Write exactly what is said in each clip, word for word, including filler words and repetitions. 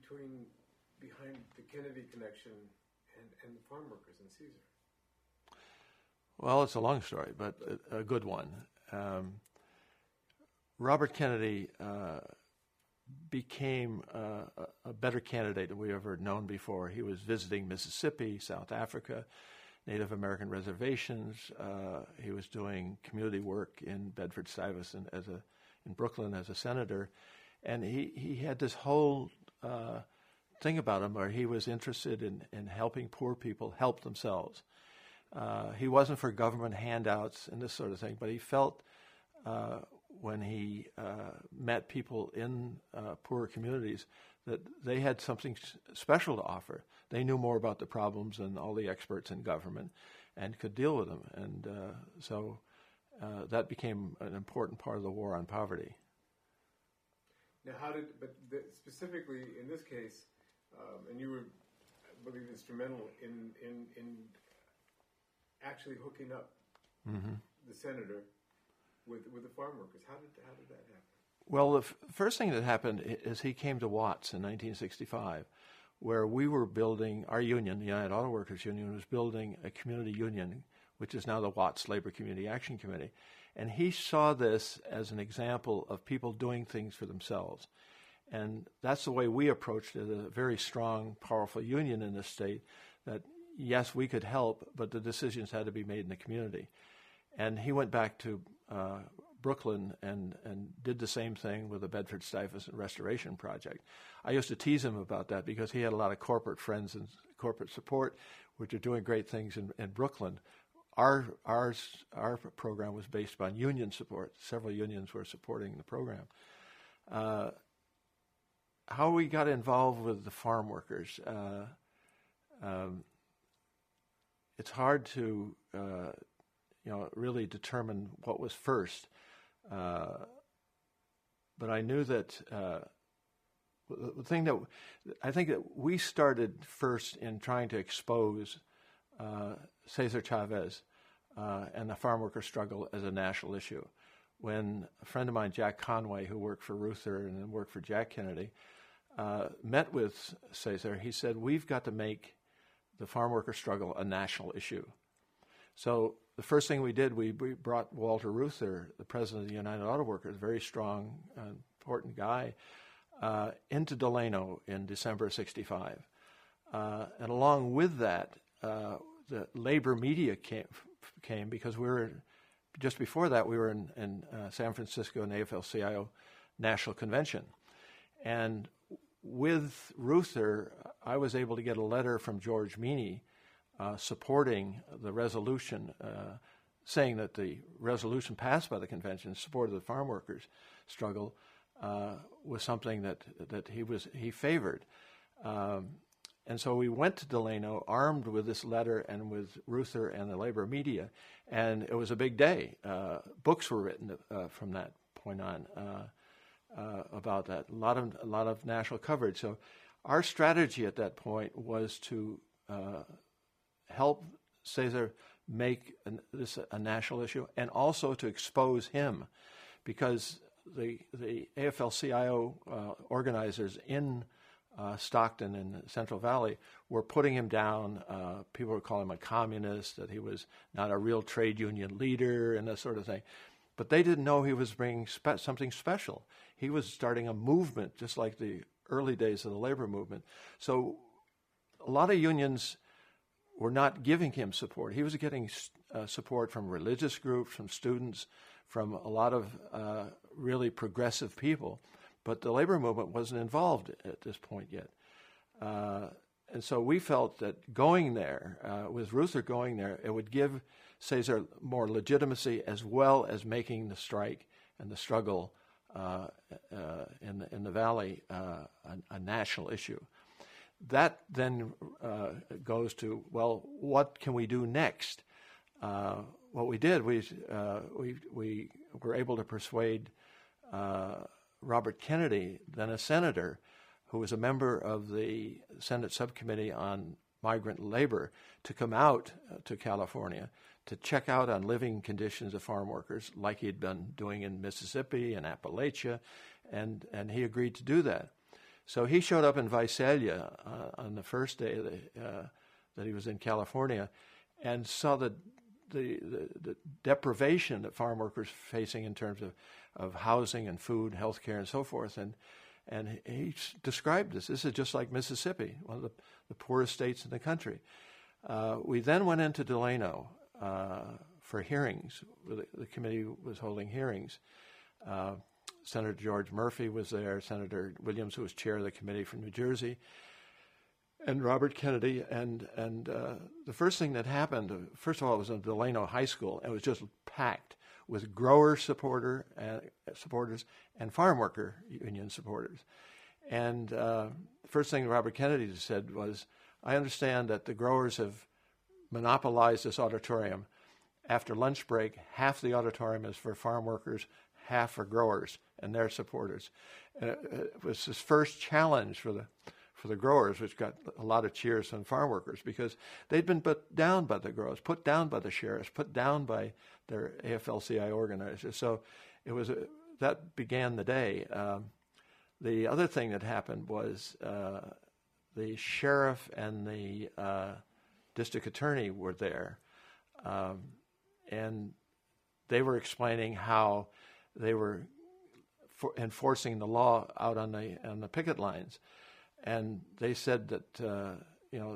between behind the Kennedy connection and, and the farm workers and Caesar? Well, it's a long story, but a, a good one. Um, Robert Kennedy uh, became uh, a better candidate than we ever known before. He was visiting Mississippi, South Africa, Native American reservations. Uh, he was doing community work in Bedford-Stuyvesant as a in Brooklyn as a senator, and he, he had this whole uh, thing about him where he was interested in, in helping poor people help themselves. Uh, he wasn't for government handouts and this sort of thing, but he felt uh, when he uh, met people in uh, poorer communities that they had something special to offer. They knew more about the problems than all the experts in government and could deal with them. And uh, so uh, that became an important part of the war on poverty. Now, how did, but the, specifically in this case, um, and you were, I believe, instrumental in, in, in actually hooking up mm-hmm. the senator with with the farm workers. How did, how did that happen? Well, the f- first thing that happened is he came to Watts in nineteen sixty-five, where we were building, our union, the United Auto Workers Union, was building a community union, which is now the Watts Labor Community Action Committee. And he saw this as an example of people doing things for themselves. And that's the way we approached it, a very strong, powerful union in the state, that yes, we could help, but the decisions had to be made in the community. And he went back to uh, Brooklyn and, and did the same thing with the Bedford-Stuyvesant Restoration Project. I used to tease him about that because he had a lot of corporate friends and corporate support, which are doing great things in, in Brooklyn. Our, ours, our program was based on union support. Several unions were supporting the program. Uh, how we got involved with the farm workers, uh, um, it's hard to uh, you know, really determine what was first. Uh, but I knew that uh, the thing that I think that we started first in trying to expose uh, Cesar Chavez uh, and the farm worker struggle as a national issue. When a friend of mine, Jack Conway, who worked for Reuther and then worked for Jack Kennedy, uh, met with Cesar, he said, we've got to make the farm worker struggle a national issue. So the first thing we did, we, we brought Walter Reuther, the president of the United Auto Workers, a very strong, uh, important guy, uh, into Delano in December of sixty-five. Uh, and along with that, uh, the labor media came, came because we were, just before that, we were in, in uh, San Francisco in A F L C I O National Convention. And with Reuther, I was able to get a letter from George Meany uh, supporting the resolution, uh, saying that the resolution passed by the convention in support of the farm workers' struggle uh, was something that that he was he favored. Um, and so we went to Delano armed with this letter and with Reuther and the labor media, and it was a big day. Uh, books were written uh, from that point on. Uh, Uh, about that, a lot of a lot of national coverage. So, our strategy at that point was to uh, help Cesar make an, this a national issue, and also to expose him, because the the A F L C I O uh, organizers in uh, Stockton and Central Valley were putting him down. Uh, people were calling him a communist, that he was not a real trade union leader, and that sort of thing. But they didn't know he was bringing spe- something special. He was starting a movement, just like the early days of the labor movement. So a lot of unions were not giving him support. He was getting uh, support from religious groups, from students, from a lot of uh, really progressive people. But the labor movement wasn't involved at this point yet. Uh, and so we felt that going there, uh, with Reuther going there, it would give Cesar more legitimacy, as well as making the strike and the struggle uh, uh, in, the, in the Valley uh, a, a national issue. That then uh, goes to, well, what can we do next? Uh, what we did, we, uh, we, we were able to persuade uh, Robert Kennedy, then a senator, who was a member of the Senate Subcommittee on Migrant Labor, to come out uh, to California to check out on living conditions of farm workers, like he had been doing in Mississippi and Appalachia, and, and he agreed to do that. So he showed up in Visalia uh, on the first day that, uh, that he was in California, and saw the the, the the deprivation that farm workers are facing in terms of, of housing and food, health care, and so forth. And and he described this. This is just like Mississippi, one of the, the poorest states in the country. Uh, we then went into Delano uh, for hearings. The, the committee was holding hearings. Uh, Senator George Murphy was there, Senator Williams, who was chair of the committee from New Jersey, and Robert Kennedy. And and uh, the first thing that happened, uh, first of all, it was in Delano High School, and it was just packed with grower supporter uh, supporters and farm worker union supporters. And uh, the first thing Robert Kennedy said was, I understand that the growers have monopolized this auditorium. After lunch break, half the auditorium is for farm workers, half for growers and their supporters. And it, it was his first challenge for the for the growers, which got a lot of cheers from farm workers, because they'd been put down by the growers, put down by the sheriffs, put down by their A F L C I organizers. So it was a, that began the day. Um, the other thing that happened was uh, the sheriff and the uh, district attorney were there, um, and they were explaining how they were for enforcing the law out on the on the picket lines, and they said that uh, you know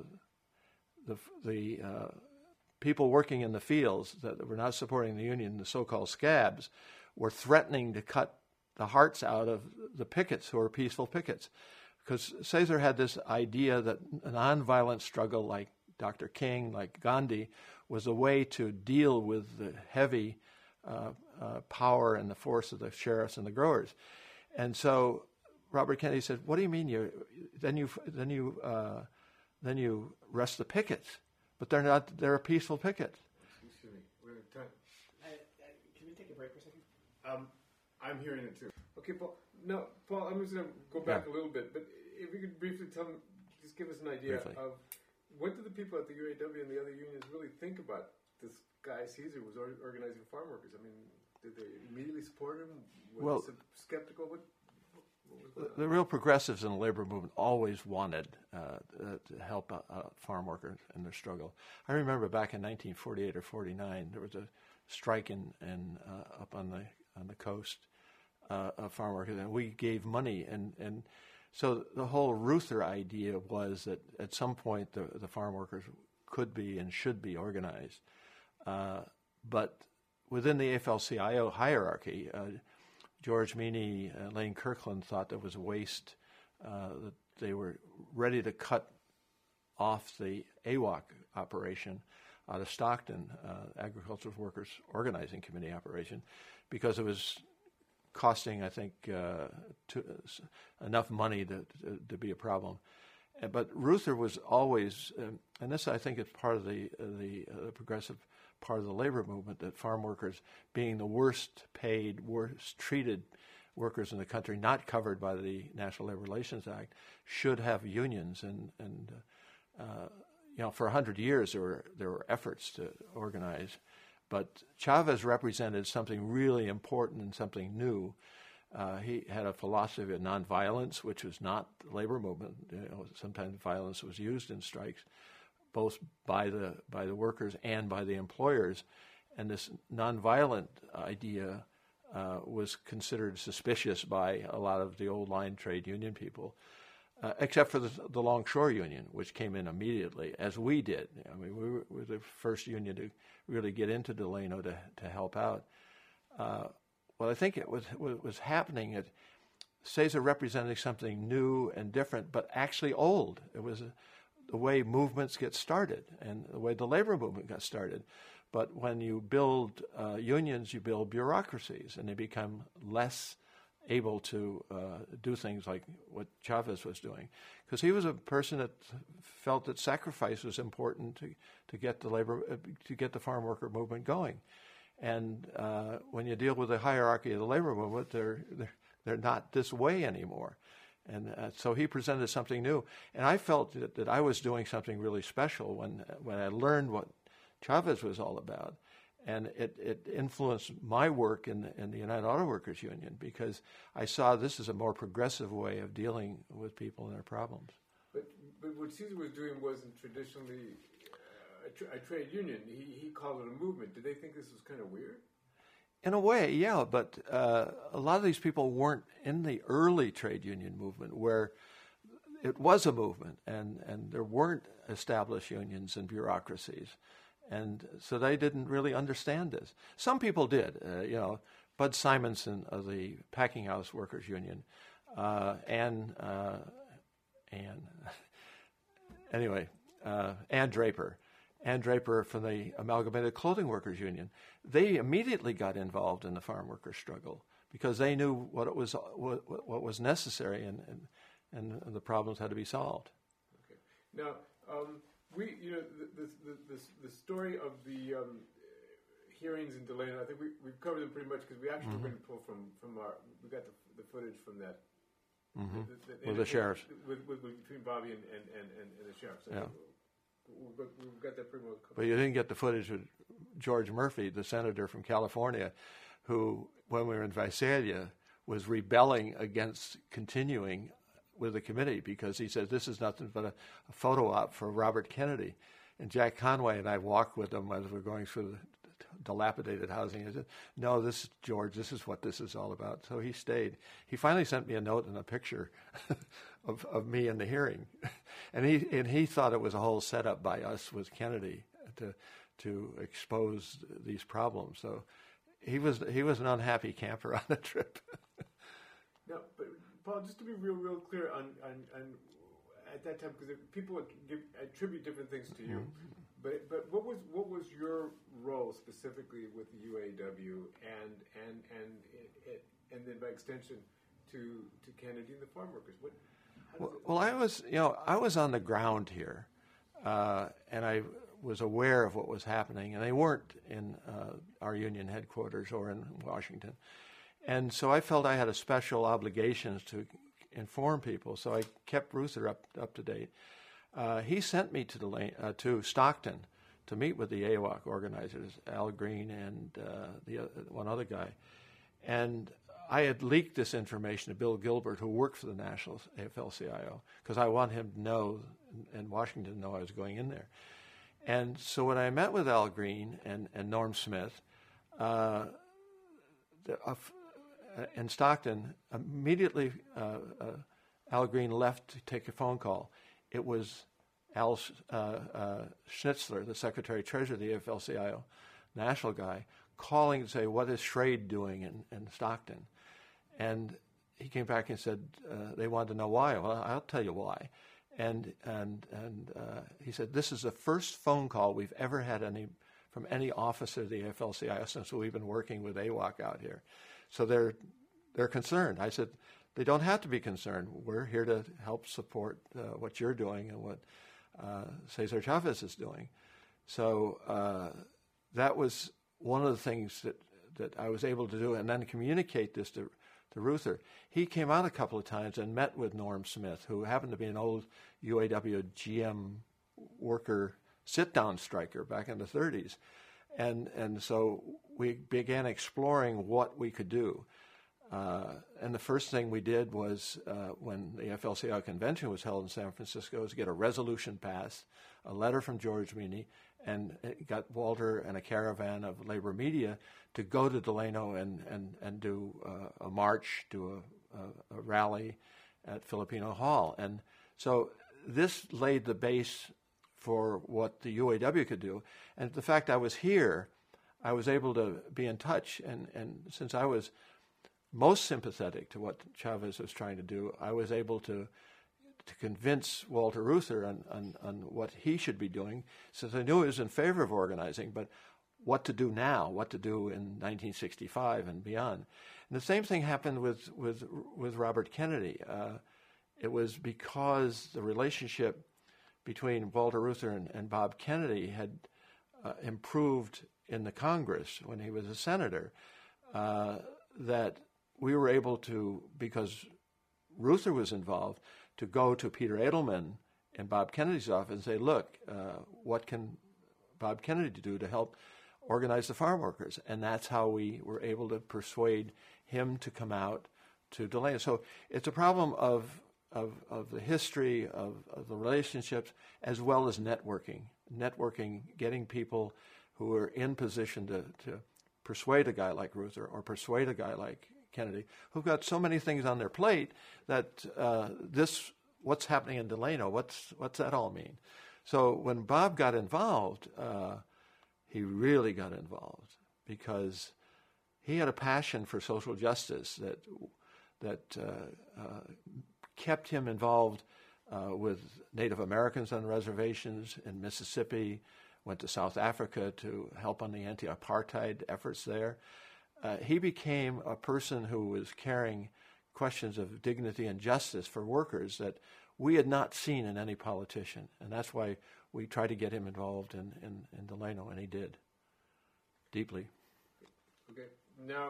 the the uh, people working in the fields that were not supporting the union, the so-called scabs, were threatening to cut the hearts out of the pickets who were peaceful pickets, because Cesar had this idea that a nonviolent struggle like Doctor King, like Gandhi, was a way to deal with the heavy uh, uh, power and the force of the sheriffs and the growers. And so Robert Kennedy said, "What do you mean you then you then you uh, then you arrest the pickets? But they're not. They're a peaceful picket." Excuse me. We're out of time. I, I, can we take a break for a second? Um, I'm hearing it too. Okay, Paul. No, Paul. I'm just going to go back Yeah. a little bit, but if you could briefly tell me, just give us an idea Briefly. of what did the people at the U A W and the other unions really think about this guy Cesar was or- organizing farm workers? I mean, did they immediately support him? Were Well- they skeptical? What, what was going The, the on? real progressives in the labor movement always wanted uh, uh, to help uh, uh, farm workers in their struggle. I remember back in nineteen forty-eight or forty-nine, there was a strike in, in uh, up on the on the coast uh, of farm workers, and we gave money. And, and so the whole Reuther idea was that at some point the, the farm workers could be and should be organized. Uh, but within the A F L C I O hierarchy, uh, George Meany and Lane Kirkland thought that was a waste, uh, that they were ready to cut off the A W O C operation out of Stockton, uh, Agricultural Workers Organizing Committee operation, because it was costing, I think, uh, to, uh, enough money to, to, to be a problem. Uh, But Reuther was always, um, and this I think is part of the uh, the uh, progressive part of the labor movement, that farm workers, being the worst paid, worst treated workers in the country, not covered by the National Labor Relations Act, should have unions. And and uh, uh, you know, for a hundred years there were there were efforts to organize, but Chavez represented something really important and something new. Uh, he had a philosophy of nonviolence, which was not the labor movement. You know, sometimes violence was used in strikes, both by the by the workers and by the employers. And this nonviolent idea uh, was considered suspicious by a lot of the old line trade union people, uh, except for the, the Longshore Union, which came in immediately, as we did. I mean, we were, we were the first union to really get into Delano to, to help out. Uh, Well, I think it was what was happening at Cesar representing something new and different, but actually old. It was a, the way movements get started and the way the labor movement got started. But when you build uh, unions, you build bureaucracies, and they become less able to uh, do things like what Chavez was doing, because he was a person that felt that sacrifice was important to to get the labor uh, to get the farm worker movement going. And uh, when you deal with the hierarchy of the labor movement, they're they're, they're not this way anymore. And uh, so he presented something new. And I felt that, that I was doing something really special when when I learned what Chavez was all about. And it, it influenced my work in the, in the United Auto Workers Union because I saw this as a more progressive way of dealing with people and their problems. But, but what Caesar was doing wasn't traditionally uh, a, tra- a trade union. He, he called it a movement. Did they think this was kind of weird? In a way, yeah, but uh, a lot of these people weren't in the early trade union movement where it was a movement and, and there weren't established unions and bureaucracies. And so they didn't really understand this. Some people did. Uh, you know, Bud Simonson of the Packing House Workers Union, uh, Ann, uh, Ann, anyway, uh, Ann Draper, Ann Draper from the Amalgamated Clothing Workers Union. They immediately got involved in the farm workers' struggle because they knew what it was, what, what was necessary, and, and and the problems had to be solved. Okay. Now. Um, We, you know, the the the, the, the story of the um, hearings in Delano. I think we we've covered them pretty much because we actually mm-hmm. were going to pull from, from our we got the, the footage from that mm-hmm. the, the, with the sheriffs with, with, with between Bobby and, and, and, and the sheriffs. So yeah. we've got, we've got that pretty well covered. But you didn't get the footage with George Murphy, the senator from California, who, when we were in Visalia, was rebelling against continuing with the committee because he said this is nothing but a, a photo op for Robert Kennedy. And Jack Conway and I walked with him as we were going through the dilapidated housing. He said, no, this is George, this is what this is all about. So he stayed. He finally sent me a note and a picture of, of me in the hearing. And he and he thought it was a whole setup by us with Kennedy to to expose these problems. So he was he was an unhappy camper on the trip. No, but Paul, just to be real, real clear on, on, on at that time, because people give, attribute different things to you, mm-hmm. but but what was what was your role specifically with the U A W and and and and, and then by extension to to Kennedy and the farm workers? What? Well, well, I was you know I was on the ground here, uh, and I was aware of what was happening, and they weren't in uh, our union headquarters or in Washington. And so I felt I had a special obligation to inform people, so I kept Reuther up up to date. Uh, he sent me to the uh, to Stockton to meet with the A W O C organizers, Al Green and uh, the uh, one other guy. And I had leaked this information to Bill Gilbert, who worked for the National A F L C I O, because I want him to know, and Washington to know I was going in there. And so when I met with Al Green and, and Norm Smith, uh, the, uh, in Stockton, immediately uh, uh, Al Green left to take a phone call. It was Al uh, uh, Schnitzler, the Secretary-Treasurer of the A F L C I O, national guy, calling to say, what is Schrade doing in, in Stockton? And he came back and said, uh, they wanted to know why. Well, I'll tell you why. And and and uh, he said, this is the first phone call we've ever had any from any officer of the A F L C I O since we've been working with A W O C out here. So they're they're concerned. I said, they don't have to be concerned. We're here to help support uh, what you're doing and what uh, Cesar Chavez is doing. So uh, that was one of the things that, that I was able to do, and then communicate this to, to Reuther. He came out a couple of times and met with Norm Smith, who happened to be an old U A W G M worker sit-down striker back in the thirties. And and so we began exploring what we could do. Uh, and the first thing we did was, uh, when the A F L C I O convention was held in San Francisco, was get a resolution passed, a letter from George Meany, and it got Walter and a caravan of labor media to go to Delano and, and, and do uh, a march, do a, a, a rally at Filipino Hall. And so this laid the base for what the U A W could do. And the fact I was here, I was able to be in touch. And, and since I was most sympathetic to what Chavez was trying to do, I was able to to convince Walter Reuther on, on, on what he should be doing, since I knew he was in favor of organizing, but what to do now, what to do in nineteen sixty-five and beyond. And the same thing happened with, with, with Robert Kennedy. Uh, it was because the relationship between Walter Reuther and, and Bob Kennedy had uh, improved in the Congress when he was a senator, uh, that we were able to, because Reuther was involved, to go to Peter Edelman in Bob Kennedy's office and say, look, uh, what can Bob Kennedy do to help organize the farm workers. And that's how we were able to persuade him to come out to Delano. So it's a problem of of, of the history, of, of the relationships, as well as networking. Networking, getting people who are in position to, to persuade a guy like Reuther or persuade a guy like Kennedy, who've got so many things on their plate that uh, this, what's happening in Delano, what's what's that all mean? So when Bob got involved, uh, he really got involved because he had a passion for social justice that that uh, uh, kept him involved uh, with Native Americans on reservations in Mississippi, went to South Africa to help on the anti-apartheid efforts there. Uh, he became a person who was carrying questions of dignity and justice for workers that we had not seen in any politician. And that's why we tried to get him involved in, in, in Delano, and he did, deeply. Okay. Now,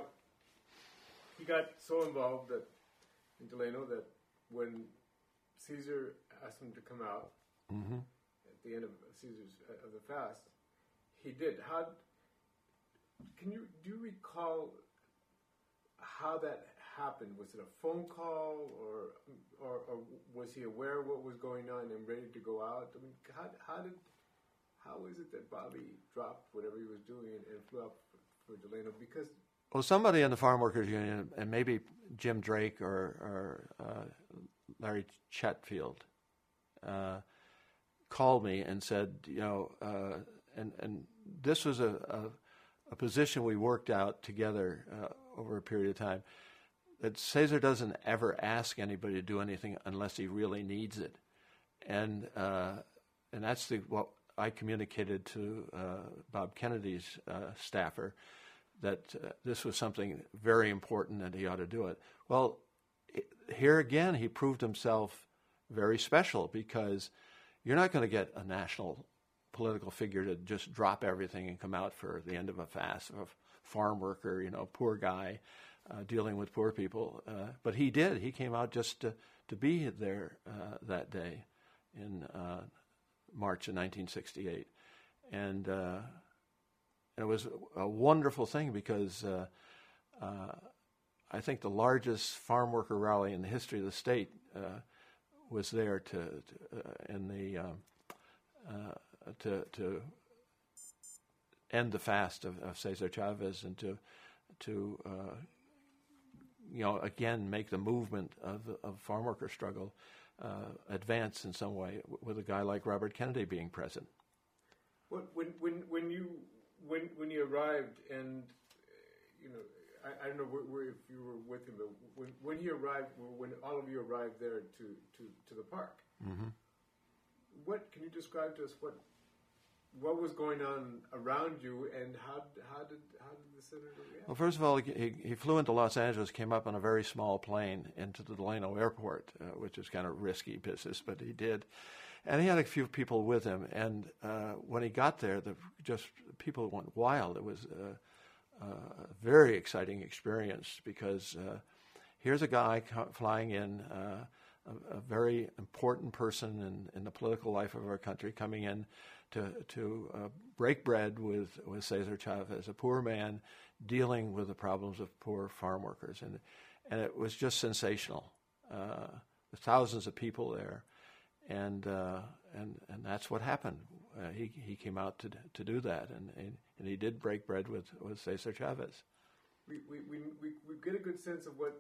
he got so involved that in Delano that when Caesar asked him to come out mm-hmm. at the end of Caesar's uh, of the fast, he did. How can you do you recall how that happened? Was it a phone call, or or, or was he aware of what was going on and ready to go out? I mean, how how did how is it that Bobby dropped whatever he was doing and, and flew up for, for Delano? Because well, somebody in the Farm Workers Union, and maybe Jim Drake or, or uh, Larry Chetfield, uh, called me and said, you know, uh, and and this was a, a, a position we worked out together uh, over a period of time, that Caesar doesn't ever ask anybody to do anything unless he really needs it, and uh, and that's the what I communicated to uh, Bob Kennedy's uh, staffer, that uh, this was something very important and he ought to do it. Well, it, here again, he proved himself very special, because you're not going to get a national political figure to just drop everything and come out for the end of a fast, a farm worker, you know, poor guy uh, dealing with poor people. Uh, but he did. He came out just to, to be there uh, that day in uh, March of nineteen sixty-eight. And uh, it was a wonderful thing, because uh, uh, I think the largest farm worker rally in the history of the state uh, was there to, to uh, in the um, uh, to to end the fast of, of Cesar Chavez, and to to uh, you know again make the movement of of farm worker struggle uh, advance in some way, with a guy like Robert Kennedy being present. What, when when when you when when you arrived, and you know, I, I don't know where, where if you were with him, but when when he arrived, when all of you arrived there to to, to the park, mm-hmm. what can you describe to us what what was going on around you, and how how did how did the senator react? Well, first of all, he, he flew into Los Angeles, came up on a very small plane into the Delano airport, uh, which is kind of risky business, but he did. And he had a few people with him, and uh, when he got there, the just people went wild. It was a, a very exciting experience, because uh, here's a guy co- flying in, uh, a, a very important person in, in the political life of our country, coming in to to uh, break bread with, with Cesar Chavez, a poor man dealing with the problems of poor farm workers, and and it was just sensational. Uh, there's thousands of people there. And uh, and and that's what happened. Uh, he he came out to to do that, and, and, and he did break bread with, with Cesar Chavez. We we, we we we get a good sense of what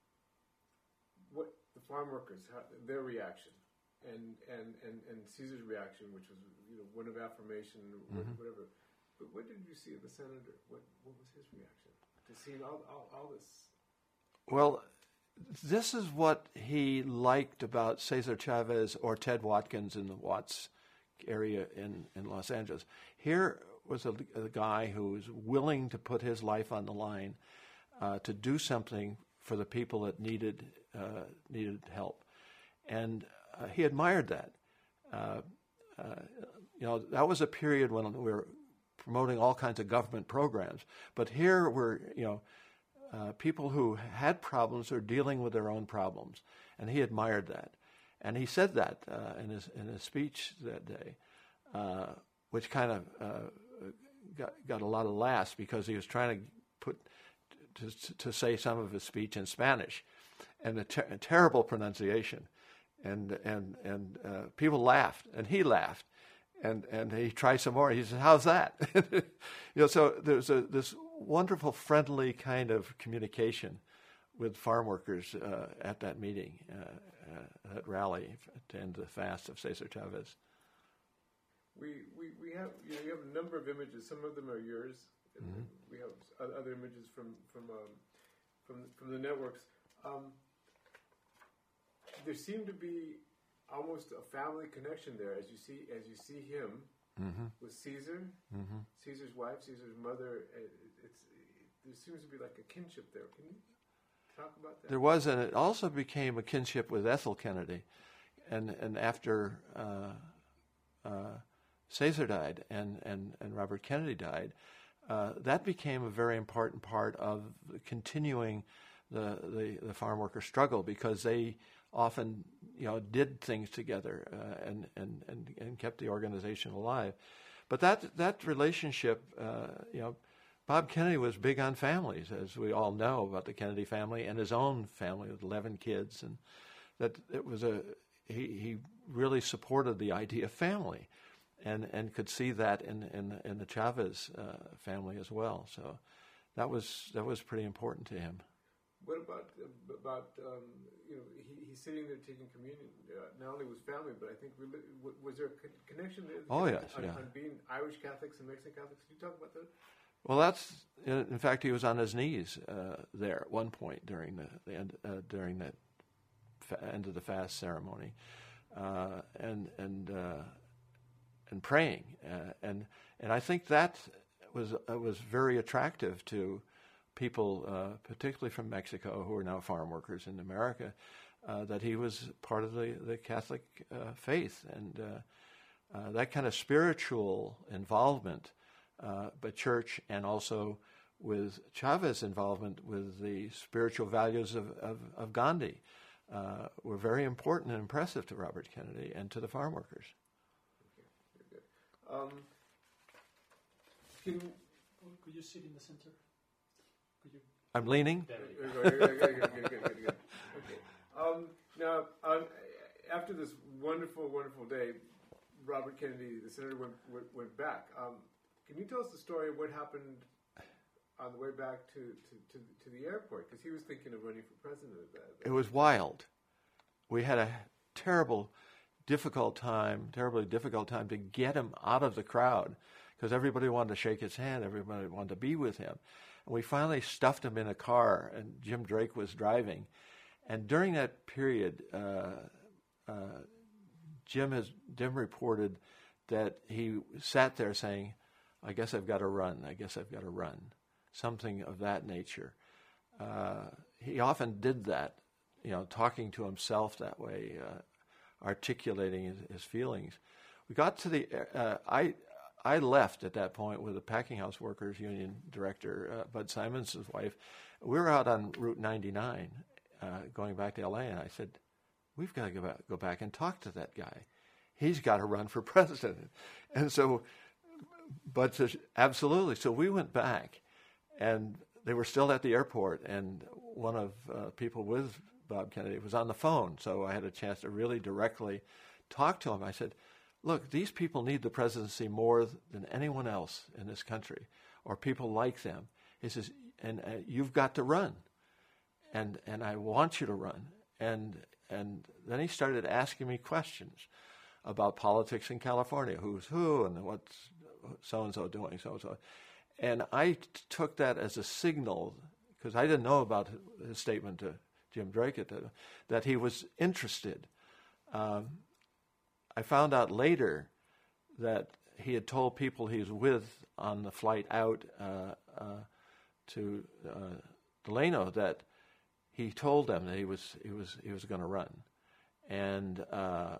what the farm workers, how, their reaction, and, and, and, and Caesar's reaction, which was you know one of affirmation, or mm-hmm. whatever. But what did you see of the senator? What what was his reaction to seeing all all, all this? Well, this is what he liked about Cesar Chavez or Ted Watkins in the Watts area in, in Los Angeles. Here was a, a guy who was willing to put his life on the line uh, to do something for the people that needed uh, needed help, and uh, he admired that. Uh, uh, you know, that was a period when we were promoting all kinds of government programs, but here were you know. Uh, people who had problems or dealing with their own problems, and he admired that, and he said that uh, in his in his speech that day, uh, which kind of uh, got got a lot of laughs because he was trying to put to to say some of his speech in Spanish, and a, ter- a terrible pronunciation, and and and uh, people laughed, and he laughed, and and he tried some more. He said, "How's that?" you know, so there's a this wonderful, friendly kind of communication with farm workers uh, at that meeting, uh, uh, that rally to end the fast of Cesar Chavez. We, we, we have you know you have a number of images. Some of them are yours. Mm-hmm. We have other images from from um, from from the networks. Um, there seemed to be almost a family connection there, as you see as you see him mm-hmm. with Caesar, mm-hmm. Caesar's wife, Caesar's mother. It's it, there seems to be like a kinship there. Can you talk about that? There was, and it also became a kinship with Ethel Kennedy, and and after. Uh, uh, Cesar died and, and, and Robert Kennedy died, uh, that became a very important part of continuing the, the, the farm worker struggle, because they often, you know, did things together uh, and, and, and, and kept the organization alive. But that that relationship, uh, you know, Bob Kennedy was big on families, as we all know about the Kennedy family and his own family with eleven kids, and that it was a he, he really supported the idea of family. And and could see that in in, in the Chavez uh, family as well. So that was that was pretty important to him. What about uh, about um, you know he, he's sitting there taking communion, uh, not only with family, but I think reli- was there a connection there? Oh yes, on, yeah. on being Irish Catholics and Mexican Catholics. Can you talk about that? Well, that's in fact he was on his knees uh, there at one point during the, the end uh, during that fa- end of the fast ceremony, uh, and and. Uh, and praying, uh, and and I think that was uh, was very attractive to people, uh, particularly from Mexico, who are now farm workers in America, uh, that he was part of the the Catholic uh, faith, and uh, uh, that kind of spiritual involvement, uh, but church, and also with Chavez involvement with the spiritual values of of, of Gandhi, uh, were very important and impressive to Robert Kennedy and to the farm workers. Um, can, could you sit in the center? Could you? I'm leaning. There we go. Good, good, good, good, good, good, good. Okay. Um, now, um, after this wonderful, wonderful day, Robert Kennedy, the senator, went went, went back. Um, can you tell us the story of what happened on the way back to, to, to, to the airport? Because he was thinking of running for president at that. It was wild. We had a terrible. difficult time, terribly difficult time to get him out of the crowd, because everybody wanted to shake his hand, everybody wanted to be with him. And we finally stuffed him in a car, and Jim Drake was driving. And during that period, uh, uh, Jim has Jim reported that he sat there saying, "I guess I've got to run. I guess I've got to run," something of that nature. Uh, he often did that, you know, talking to himself that way. Uh, articulating his, his feelings. We got to the, uh, I I left at that point with the Packing House Workers Union director, uh, Bud Simons' wife. We were out on Route ninety-nine uh, going back to L A, and I said, we've got to go back, go back and talk to that guy. He's got to run for president. And so Bud says, absolutely. So we went back, and they were still at the airport, and one of uh, people with Bob Kennedy was on the phone, so I had a chance to really directly talk to him. I said, look, these people need the presidency more than anyone else in this country, or people like them. He says, and uh, you've got to run, and and I want you to run. And and then he started asking me questions about politics in California, who's who, and what's so-and-so doing, so-and-so. And I t- took that as a signal, because I didn't know about his statement to Jim Drake at that, that he was interested. Um, I found out later that he had told people he was with on the flight out uh, uh, to uh, Delano that he told them that he was he was he was going to run, and uh,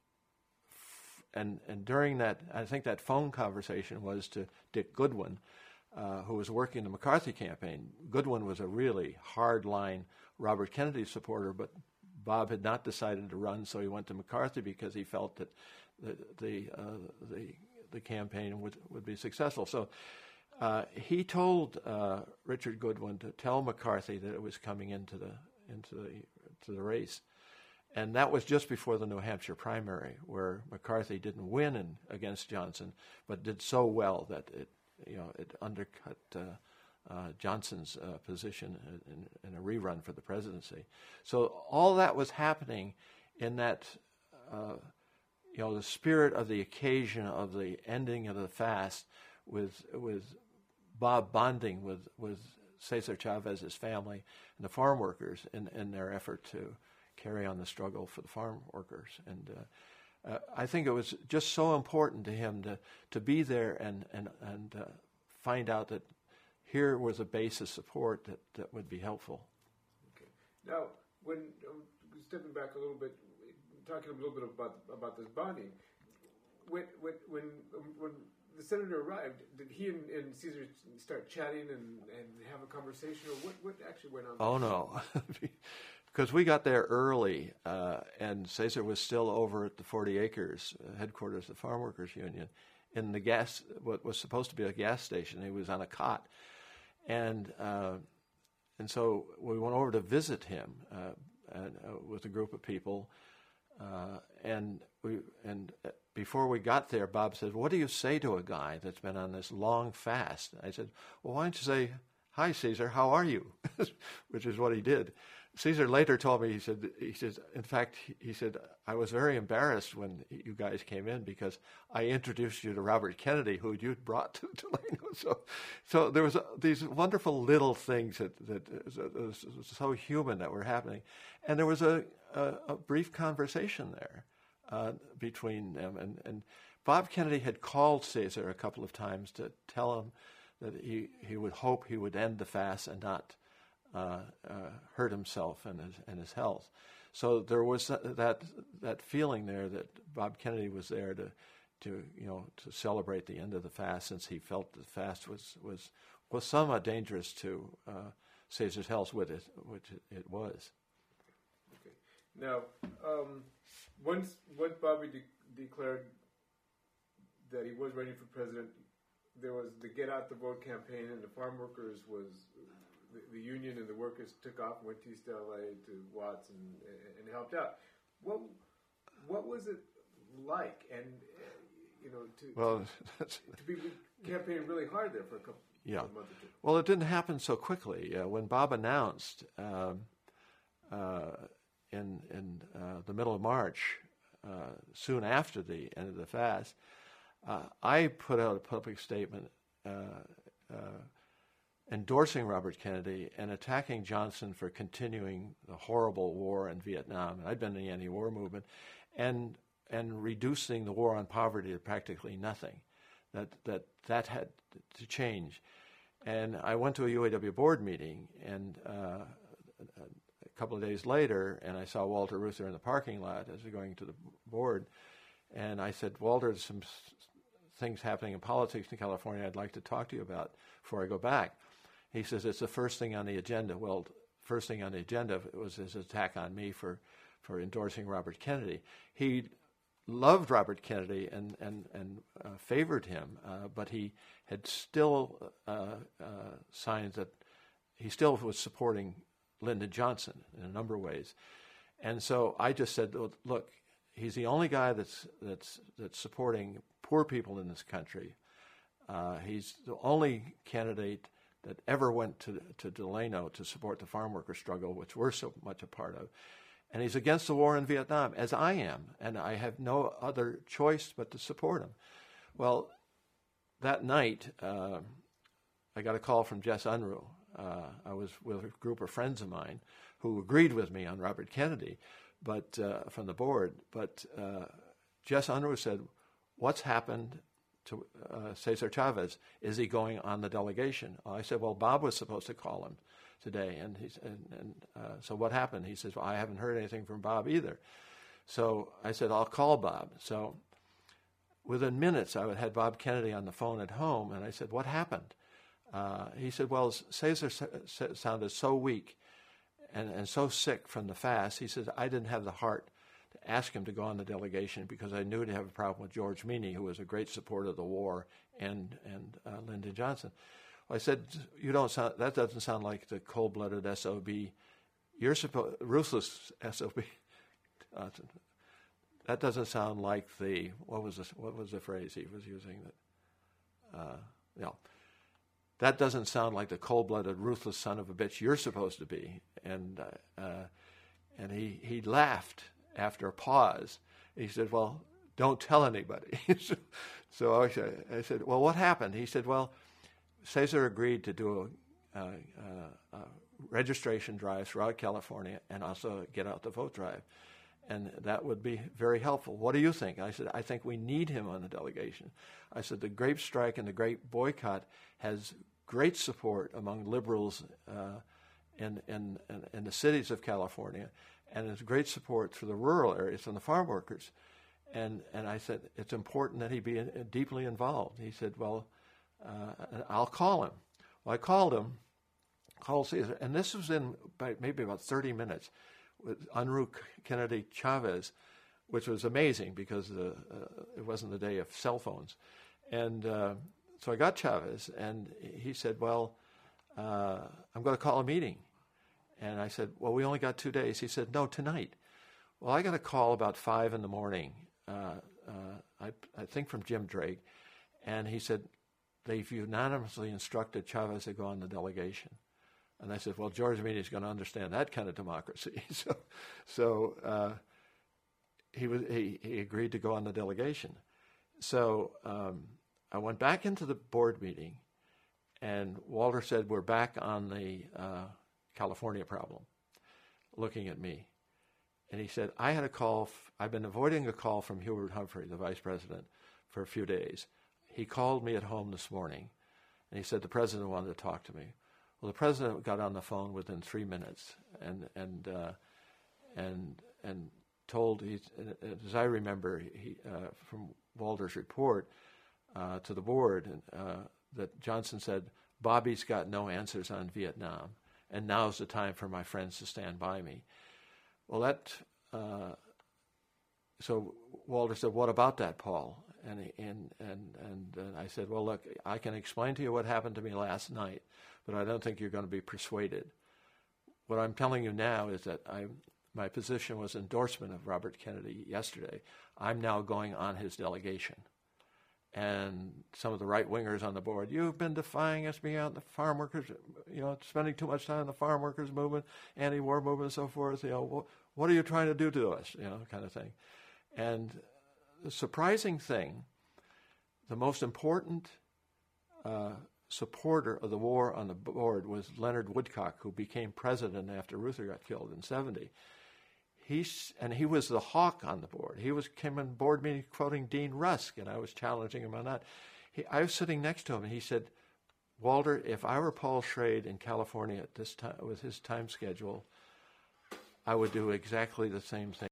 f- and and during that, I think that phone conversation was to Dick Goodwin, uh, who was working the McCarthy campaign. Goodwin was a really hard-line Robert Kennedy supporter, but Bob had not decided to run, so he went to McCarthy because he felt that the the uh, the, the campaign would, would be successful. So uh, he told uh, Richard Goodwin to tell McCarthy that it was coming into the into the to the race. And that was just before the New Hampshire primary, where McCarthy didn't win in, against Johnson, but did so well that it, you know, it undercut uh, uh, Johnson's uh, position in, in a rerun for the presidency. So all that was happening in that, uh, you know, the spirit of the occasion of the ending of the fast, with with Bob bonding with with Cesar Chavez's family and the farm workers in, in their effort to carry on the struggle for the farm workers. And uh, uh, I think it was just so important to him to, to be there and, and, and uh, find out that here was a base of support that, that would be helpful. Okay. Now, when um, stepping back a little bit, talking a little bit about about this bonding, when when when, um, when the senator arrived, did he and, and Cesar start chatting and, and have a conversation, or what, what actually went on? Oh, no. Because we got there early, uh, and Cesar was still over at the forty acres, uh, headquarters of the Farm Workers Union, in the gas, what was supposed to be a gas station. He was on a cot. And uh, and so we went over to visit him uh, and, uh, with a group of people. Uh, and we and before we got there, Bob said, "What do you say to a guy that's been on this long fast?" I said, "Well, why don't you say, 'Hi, Cesar, how are you?'" Which is what he did. Cesar later told me, he said, he says, in fact, he said, "I was very embarrassed when you guys came in because I introduced you to Robert Kennedy, who you'd brought to Delano." So, so there was uh, these wonderful little things that, that was so human that were happening. And there was a, a, a brief conversation there uh, between them. And, and Bob Kennedy had called Cesar a couple of times to tell him that he, he would hope he would end the fast and not Uh, uh, hurt himself and his and his health. So there was that that feeling there that Bob Kennedy was there to to you know to celebrate the end of the fast, since he felt the fast was was was somewhat dangerous to uh, Cesar's health, with it, which it, it was. Okay. Now, um, once once Bobby de- declared that he was running for president, there was the Get Out the Vote campaign, and the farm workers was. The, the union and the workers took off, went to East L A to Watts and, and helped out. What what was it like? And uh, you know, to well, to, to be campaigning really hard there for a couple yeah. of months or two. Well, it didn't happen so quickly. Uh, when Bob announced um, uh, in in uh, the middle of March, uh, soon after the end of the fast, uh, I put out a public statement. Uh, uh, endorsing Robert Kennedy and attacking Johnson for continuing the horrible war in Vietnam. I'd been in the anti-war movement, and and reducing the war on poverty to practically nothing. That that that had to change. And I went to a U A W board meeting, and uh, a couple of days later, and I saw Walter Reuther in the parking lot as we were going to the board, and I said, "Walter, there's some things happening in politics in California I'd like to talk to you about before I go back." He says, "It's the first thing on the agenda." Well, first thing on the agenda was his attack on me for, for endorsing Robert Kennedy. He loved Robert Kennedy and, and, and uh, favored him, uh, but he had still uh, uh, signs that he still was supporting Lyndon Johnson in a number of ways. And so I just said, look, he's the only guy that's, that's, that's supporting poor people in this country. Uh, he's the only candidate that ever went to to Delano to support the farm worker struggle, which we're so much a part of. And he's against the war in Vietnam, as I am, and I have no other choice but to support him. Well, that night, uh, I got a call from Jess Unruh. Uh, I was with a group of friends of mine who agreed with me on Robert Kennedy, but uh, from the board. But uh, Jess Unruh said, "What's happened to uh, Cesar Chavez? Is he going on the delegation?" I said, "Well, Bob was supposed to call him today." And, he's, and, and uh, so what happened? He says, "Well, I haven't heard anything from Bob either." So I said, "I'll call Bob." So within minutes, I had Bob Kennedy on the phone at home, and I said, "What happened?" Uh, he said, "Well, Cesar sounded so weak and, and so sick from the fast." He said, "I didn't have the heart to ask him to go on the delegation because I knew he'd have a problem with George Meany, who was a great supporter of the war, and and uh, Lyndon Johnson. Well, I said, "You don't sound. That doesn't sound like the cold-blooded S O B. You're supposed ruthless S O B. Uh, that doesn't sound like the what was the, what was the phrase he was using? That uh, you know, that doesn't sound like the cold-blooded, ruthless son of a bitch you're supposed to be." And uh, uh, and he he laughed after a pause. He said, "Well, don't tell anybody." so, so I, said, I said, "Well, what happened?" He said, "Well, Cesar agreed to do a, a, a, a registration drive throughout California and also get out the vote drive. And that would be very helpful. What do you think?" I said, "I think we need him on the delegation." I said, "The grape strike and the grape boycott has great support among liberals uh, in, in, in, in the cities of California, and has great support for the rural areas and the farm workers." And, and I said, "It's important that he be in, deeply involved." He said, "Well, uh, I'll call him." Well, I called him, called Cesar, and this was in by maybe about thirty minutes. With Enrique Kennedy Chavez, which was amazing because uh, uh, it wasn't the day of cell phones. And uh, so I got Chavez, and he said, "Well, uh, I'm going to call a meeting." And I said, "Well, we only got two days." He said, "No, tonight." Well, I got a call about five in the morning, uh, uh, I, I think from Jim Drake, and he said, "They've unanimously instructed Chavez to go on the delegation." And I said, "Well, George Meany is going to understand that kind of democracy." so, so uh, he was he, he agreed to go on the delegation. So um, I went back into the board meeting, and Walter said, "We're back on the uh, California problem," looking at me. And he said, "I had a call. F- I've been avoiding a call from Hubert Humphrey, the vice president, for a few days. He called me at home this morning, and he said the president wanted to talk to me." Well, the president got on the phone within three minutes, and and uh, and and told he, as I remember, he, uh, from Walter's report uh, to the board, uh, that Johnson said, "Bobby's got no answers on Vietnam, and now's the time for my friends to stand by me." Well, that uh, so Walter said, "What about that, Paul?" And he, and and and uh, I said, "Well, look, I can explain to you what happened to me last night, but I don't think you're going to be persuaded. What I'm telling you now is that I, my position was endorsement of Robert Kennedy yesterday. I'm now going on his delegation." And some of the right-wingers on the board, "You've been defying us, being out the farm workers, you know, spending too much time in the farm workers movement, anti-war movement and so forth. You know, what, what are you trying to do to us?" You know, kind of thing. And the surprising thing, the most important uh, supporter of the war on the board was Leonard Woodcock, who became president after Reuther got killed in seventy. He's, and he was the hawk on the board. He was came in board meeting quoting Dean Rusk, and I was challenging him on that. He, I was sitting next to him, and he said, "Walter, if I were Paul Schrade in California at this time with his time schedule, I would do exactly the same thing."